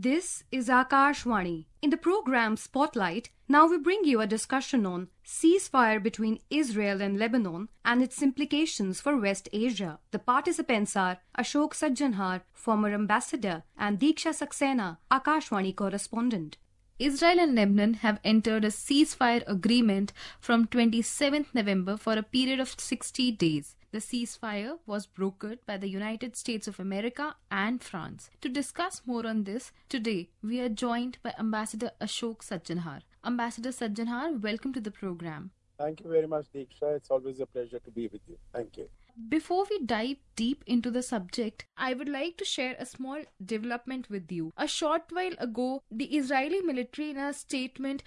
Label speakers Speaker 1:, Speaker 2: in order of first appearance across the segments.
Speaker 1: This is Akashvani. In the program Spotlight, now we bring you a discussion on ceasefire between Israel and Lebanon and its implications for West Asia. The participants are Ashok Sajjanhar, former ambassador, and Diksha Saxena, Akashvani correspondent. Israel and Lebanon have entered a ceasefire agreement from 27th November for a period of 60 days. The ceasefire was brokered by the United States of America and France. To discuss more on this, today we are joined by Ambassador Ashok Sajjanhar. Ambassador Sajjanhar, welcome to the program.
Speaker 2: Thank you very much, Diksha. It's always a pleasure to be with you. Thank you.
Speaker 1: Before we dive deep into the subject, I would like to share a small development with you. A short while ago, the Israeli military in a statement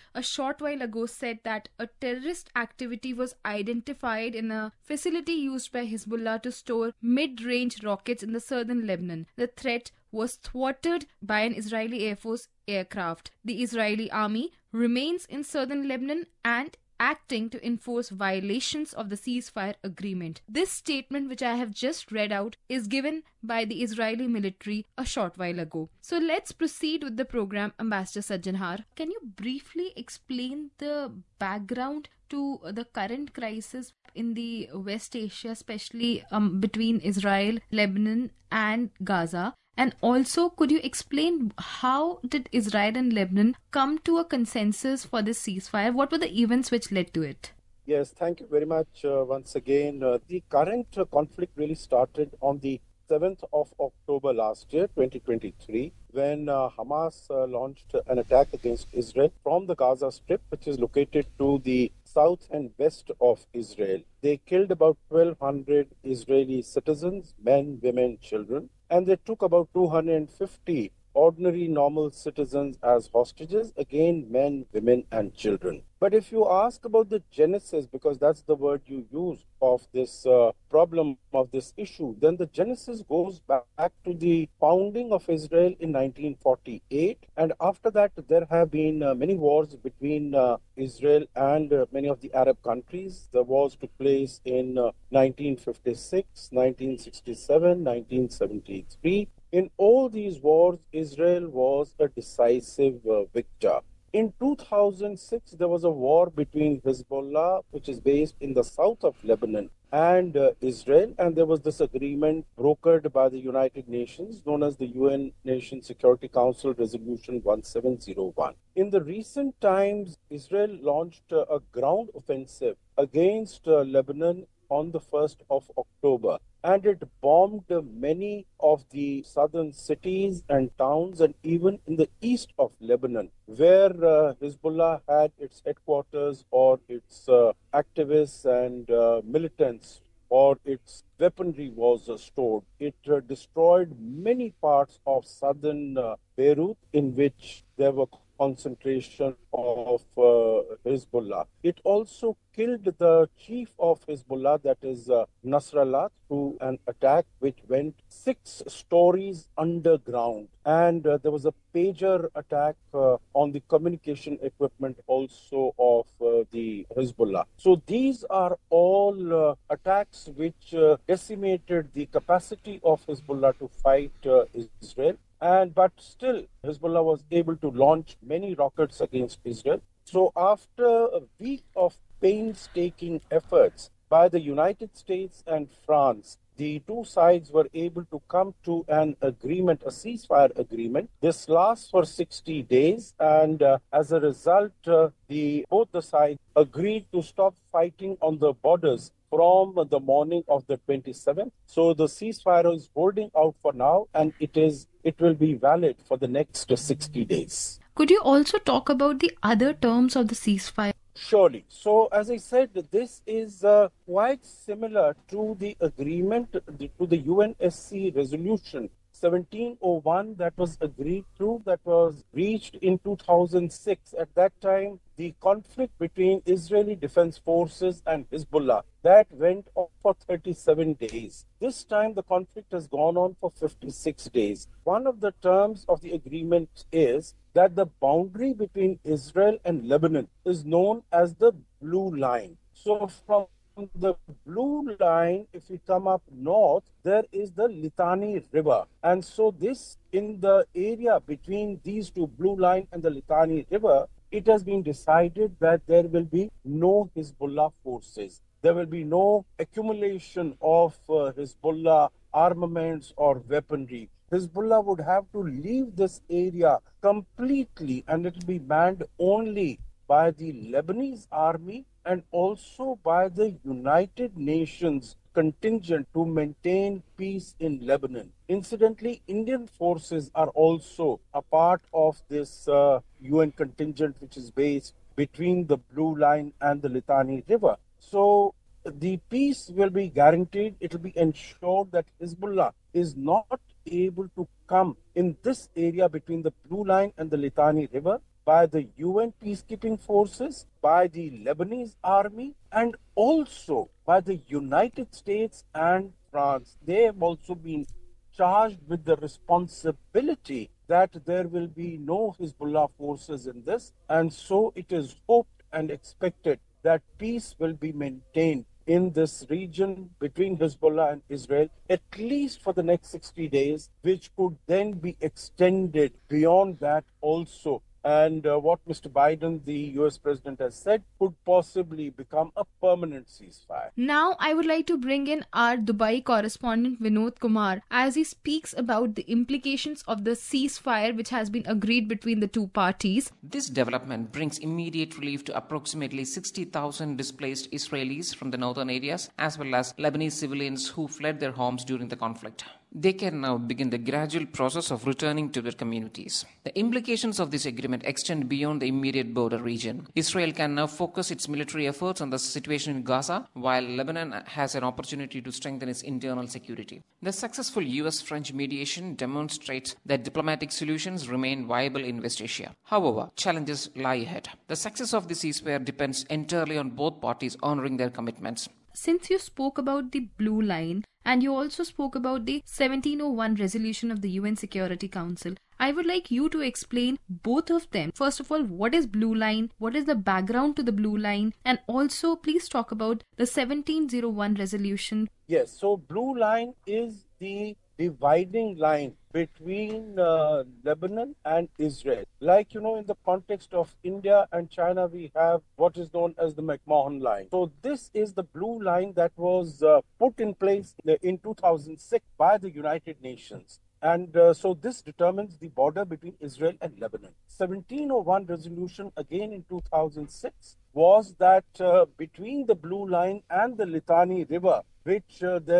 Speaker 1: said that a terrorist activity was identified in a facility used by Hezbollah to store mid-range rockets in the southern Lebanon. The threat was thwarted by an Israeli Air Force aircraft. The Israeli army remains in southern Lebanon and acting to enforce violations of the ceasefire agreement. This statement, which I have just read out, is given by the Israeli military a short while ago. So let's proceed with the program, Ambassador Sajjanhar. Can you briefly explain the background to the current crisis in the West Asia, especially between Israel, Lebanon and Gaza? And also, could you explain how did Israel and Lebanon come to a consensus for this ceasefire? What were the events which led to it?
Speaker 2: Yes, thank you very much once again. The current conflict really started on the 7th of October last year, 2023, when Hamas launched an attack against Israel from the Gaza Strip, which is located to the south and west of Israel. They killed about 1,200 Israeli citizens, men, women, children, and they took about 250 ordinary normal citizens as hostages, again men, women and children. But if you ask about the genesis, because that's the word you use of this problem of this issue, then the genesis goes back to the founding of Israel in 1948, and after that there have been many wars between Israel and many of the Arab countries. The wars took place in 1956, 1967, 1973. In all these wars, Israel was a decisive victor. In 2006, there was a war between Hezbollah, which is based in the south of Lebanon, and Israel, and there was this agreement brokered by the United Nations, known as the UN Nation Security Council Resolution 1701. In the recent times, Israel launched a ground offensive against Lebanon on the 1st of October. And it bombed many of the southern cities and towns, and even in the east of Lebanon, where Hezbollah had its headquarters or its activists and militants or its weaponry was stored. It destroyed many parts of southern Beirut, in which there were concentration of Hezbollah. It also killed the chief of Hezbollah, that is Nasrallah, through an attack which went 6 stories underground. And there was a pager attack on the communication equipment also of the Hezbollah. So these are all attacks which decimated the capacity of Hezbollah to fight Israel. But still, Hezbollah was able to launch many rockets against Israel. So after a week of painstaking efforts by the United States and France, the two sides were able to come to an agreement, a ceasefire agreement. This lasts for 60 days, and as a result, both the sides agreed to stop fighting on the borders from the morning of the 27th. So the ceasefire is holding out for now, and it will be valid for the next 60 days.
Speaker 1: Could you also talk about the other terms of the ceasefire?
Speaker 2: Surely. So, as I said, this is quite similar to the agreement, to the UNSC resolution 1701 that was agreed to, that was reached in 2006. At that time, the conflict between Israeli Defense Forces and Hezbollah, that went on for 37 days. This time, the conflict has gone on for 56 days. One of the terms of the agreement is that the boundary between Israel and Lebanon is known as the Blue Line. So from the blue line, if we come up north, there is the Litani River. And so this, in the area between these two, blue line and the Litani River, it has been decided that there will be no Hezbollah forces. There will be no accumulation of Hezbollah armaments or weaponry. Hezbollah would have to leave this area completely, and it will be manned only by the Lebanese army and also by the United Nations contingent to maintain peace in Lebanon. Incidentally, Indian forces are also a part of this UN contingent, which is based between the Blue Line and the Litani River. So the peace will be guaranteed. It will be ensured that Hezbollah is not able to come in this area between the Blue Line and the Litani River by the UN peacekeeping forces, by the Lebanese army, and also by the United States and France. They have also been charged with the responsibility that there will be no Hezbollah forces in this, and so it is hoped and expected that peace will be maintained in this region between Hezbollah and Israel, at least for the next 60 days, which could then be extended beyond that also. And what Mr. Biden, the US president, has said could possibly become a permanent ceasefire.
Speaker 1: Now, I would like to bring in our Dubai correspondent Vinod Kumar as he speaks about the implications of the ceasefire which has been agreed between the two parties.
Speaker 3: This development brings immediate relief to approximately 60,000 displaced Israelis from the northern areas, as well as Lebanese civilians who fled their homes during the conflict. They can now begin the gradual process of returning to their communities. The implications of this agreement extend beyond the immediate border region. Israel can now focus its military efforts on the situation in Gaza, while Lebanon has an opportunity to strengthen its internal security. The successful US-French mediation demonstrates that diplomatic solutions remain viable in West Asia. However, challenges lie ahead. The success of the ceasefire depends entirely on both parties honoring their commitments.
Speaker 1: Since you spoke about the Blue Line and you also spoke about the 1701 resolution of the UN Security Council, I would like you to explain both of them. First of all, what is Blue Line? What is the background to the Blue Line? And also, please talk about the 1701 resolution.
Speaker 2: Yes, so Blue Line is the dividing line between Lebanon and Israel. Like, in the context of India and China, we have what is known as the McMahon Line. So this is the blue line that was put in place in 2006 by the United Nations. And so this determines the border between Israel and Lebanon. 1701 resolution, again in 2006, was that between the Blue Line and the Litani River, which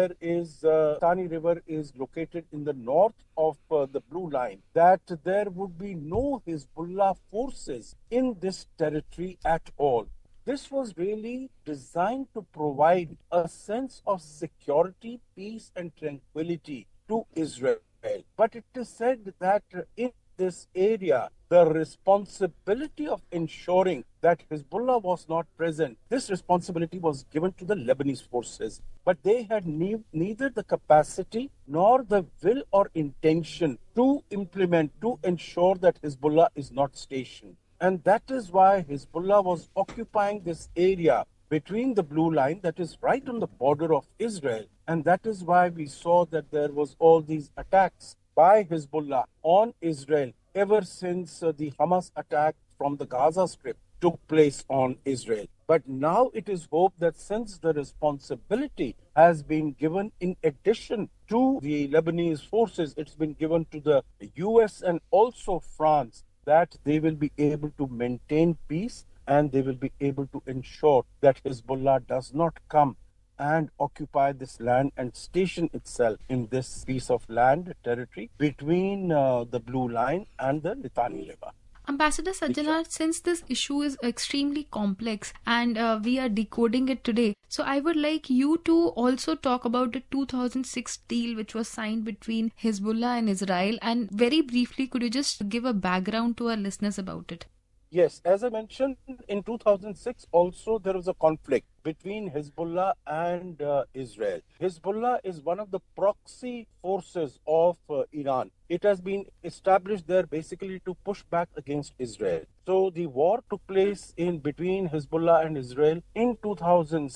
Speaker 2: Litani River is located in the north of the Blue Line, that there would be no Hezbollah forces in this territory at all. This was really designed to provide a sense of security, peace, and tranquility to Israel. But it is said that in this area, the responsibility of ensuring that Hezbollah was not present, this responsibility was given to the Lebanese forces. But they had neither the capacity nor the will or intention to implement, to ensure that Hezbollah is not stationed. And that is why Hezbollah was occupying this area between the Blue Line that is right on the border of Israel. And that is why we saw that there was all these attacks by Hezbollah on Israel ever since the Hamas attack from the Gaza Strip took place on Israel. But now it is hoped that since the responsibility has been given in addition to the Lebanese forces, it's been given to the US and also France, that they will be able to maintain peace and they will be able to ensure that Hezbollah does not come and occupy this land and station itself in this piece of land territory between the Blue Line and the Litani River.
Speaker 1: Ambassador Sajjanarth, since this issue is extremely complex and we are decoding it today, so I would like you to also talk about the 2006 deal which was signed between Hezbollah and Israel, and very briefly, could you just give a background to our listeners about it?
Speaker 2: Yes, as I mentioned, in 2006 also there was a conflict between Hezbollah and Israel. Hezbollah is one of the proxy forces of Iran. It has been established there basically to push back against Israel. So the war took place in between Hezbollah and Israel in 2006.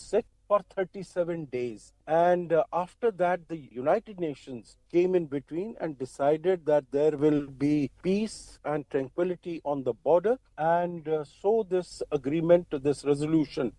Speaker 2: for 37 days. And after that, the United Nations came in between and decided that there will be peace and tranquility on the border. And so this agreement, this resolution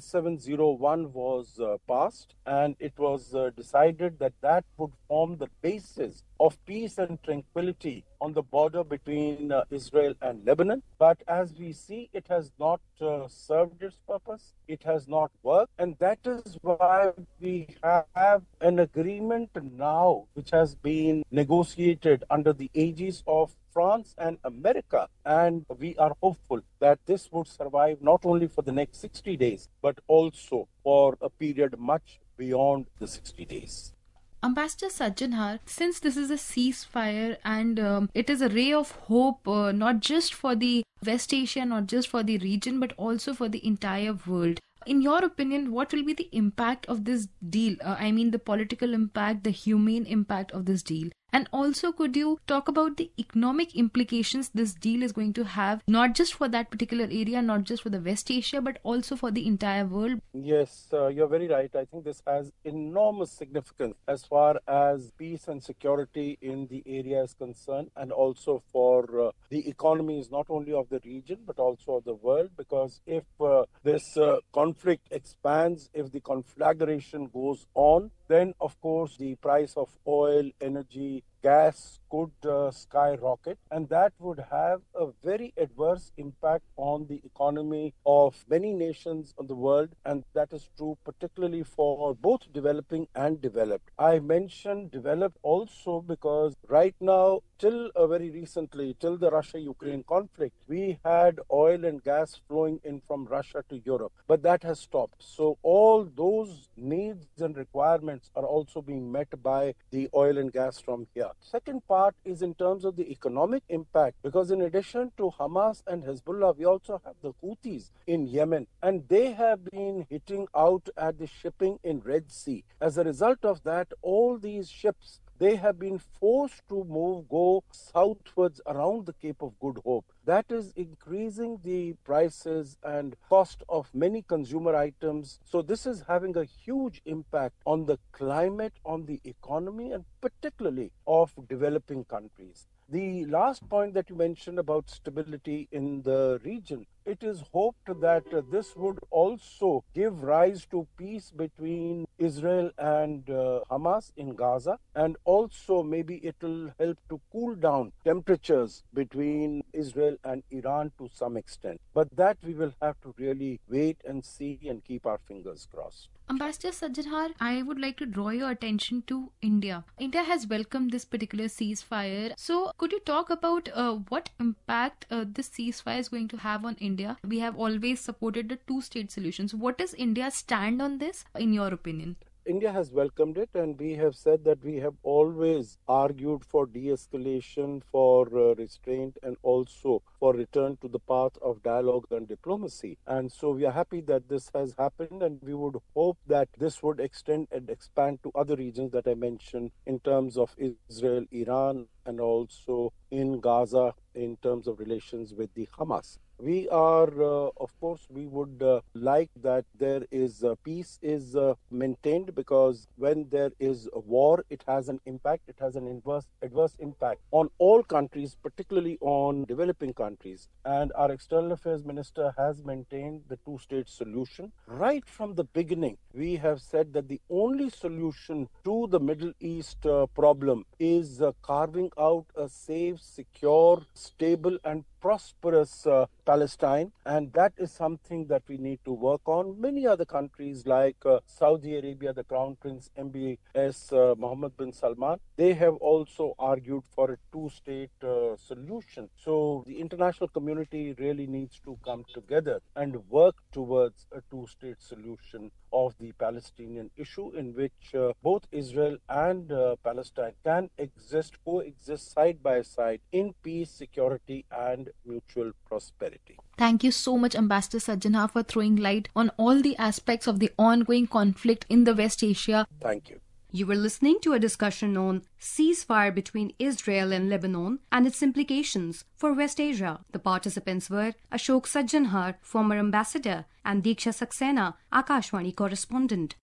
Speaker 2: 1701 was passed, and it was decided that that would form the basis of peace and tranquility on the border between Israel and Lebanon. But as we see, it has not served its purpose. It has not worked. And that is why we have an agreement now which has been negotiated under the aegis of France and America. And we are hopeful that this would survive not only for the next 60 days, but also for a period much beyond the 60 days.
Speaker 1: Ambassador Sajjanhar, since this is a ceasefire and it is a ray of hope, not just for the West Asia, not just for the region, but also for the entire world. In your opinion, what will be the impact of this deal? I mean, the political impact, the humane impact of this deal. And also, could you talk about the economic implications this deal is going to have, not just for that particular area, not just for the West Asia, but also for the entire world?
Speaker 2: Yes, you're very right. I think this has enormous significance as far as peace and security in the area is concerned, and also for the economies not only of the region but also of the world. Because if this conflict expands, if the conflagration goes on, then of course the price of oil, energy, gas could skyrocket, and that would have a very adverse impact on the economy of many nations of the world, and that is true particularly for both developing and developed. I mentioned developed also because right now, till very recently, till the Russia-Ukraine conflict, we had oil and gas flowing in from Russia to Europe, but that has stopped. So all those needs and requirements are also being met by the oil and gas from here. Second part is in terms of the economic impact, because in addition to Hamas and Hezbollah, we also have the Houthis in Yemen, and they have been hitting out at the shipping in Red Sea. As a result of that, all these ships, they have been forced to go southwards around the Cape of Good Hope. That is increasing the prices and cost of many consumer items. So this is having a huge impact on the climate, on the economy, and particularly of developing countries. The last point that you mentioned about stability in the region, it is hoped that this would also give rise to peace between Israel and Hamas in Gaza, and also maybe it will help to cool down temperatures between Israel and Iran to some extent. But that we will have to really wait and see and keep our fingers crossed.
Speaker 1: Ambassador Sajjanhar, I would like to draw your attention to India. India has welcomed this particular ceasefire. So, could you talk about what impact this ceasefire is going to have on India? We have always supported the two-state solutions. What is India's stand on this, in your opinion?
Speaker 2: India has welcomed it, and we have said that we have always argued for de-escalation, for restraint, and also for return to the path of dialogue and diplomacy. And so we are happy that this has happened, and we would hope that this would extend and expand to other regions that I mentioned in terms of Israel, Iran, and also in Gaza in terms of relations with the Hamas. We are, of course, we would like that there is peace is maintained, because when there is a war, it has an impact. It has an adverse impact on all countries, particularly on developing countries. And our External Affairs Minister has maintained the two-state solution. Right from the beginning, we have said that the only solution to the Middle East problem is carving out a safe, secure, stable, and prosperous Palestine, and that is something that we need to work on. Many other countries like Saudi Arabia, the Crown Prince MBS Mohammed bin Salman, they have also argued for a two-state solution. So the international community really needs to come together and work towards a two-state solution of the Palestinian issue, in which both Israel and Palestine can coexist side by side in peace, security, and mutual prosperity.
Speaker 1: Thank you so much, Ambassador Sajjanhar, for throwing light on all the aspects of the ongoing conflict in the West Asia.
Speaker 2: Thank you.
Speaker 4: You were listening to a discussion on ceasefire between Israel and Lebanon and its implications for West Asia. The participants were Ashok Sajjanhar, former ambassador, and Diksha Saxena, Akashvani correspondent.